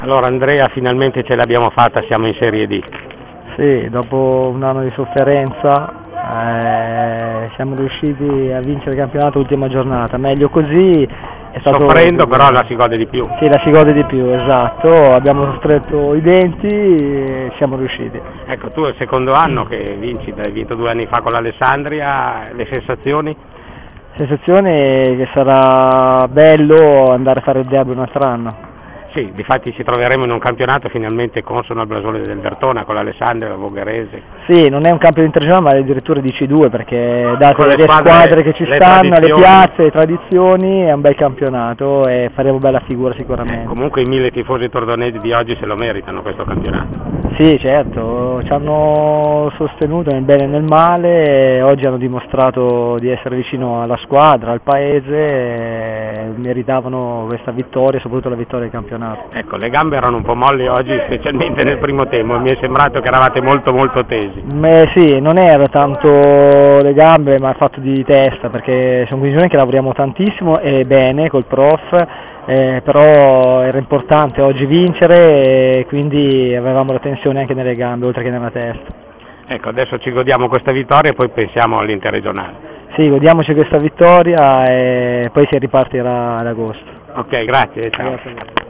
Allora Andrea, finalmente ce l'abbiamo fatta, siamo in Serie D. Sì, dopo un anno di sofferenza siamo riusciti a vincere il campionato l'ultima giornata, meglio così. È stato... Soffrendo però la si gode di più. Sì, la si gode di più, esatto, abbiamo stretto i denti e siamo riusciti. Ecco, tu è il secondo anno che vinci, hai vinto 2 anni fa con l'Alessandria, le sensazioni? Sensazione che sarà bello andare a fare il derby un altro anno. Sì, difatti ci troveremo in un campionato finalmente consono al blasone del Vertona con l'Alessandria, la Vogherese. Sì, non è un campionato interregionale ma addirittura di C2 perché date Con le squadre che ci stanno, le tradizioni. piazze, le tradizioni, è un bel campionato e faremo bella figura sicuramente. Comunque i 1000 tifosi tordonesi di oggi se lo meritano questo campionato. Sì, certo, ci hanno sostenuto nel bene e nel male, e oggi hanno dimostrato di essere vicino alla squadra, al paese, e meritavano questa vittoria, soprattutto la vittoria del campionato. Ecco, le gambe erano un po' molli oggi, specialmente nel primo tempo, mi è sembrato che eravate molto tesi. Sì, non era tanto le gambe ma il fatto di testa, perché sono questioni che lavoriamo tantissimo e bene col prof, però era importante oggi vincere e quindi avevamo la tensione anche nelle gambe oltre che nella testa. Ecco, adesso ci godiamo questa vittoria e poi pensiamo all'interregionale. Sì, godiamoci questa vittoria e poi si ripartirà ad agosto. Ok, grazie, ciao. Grazie.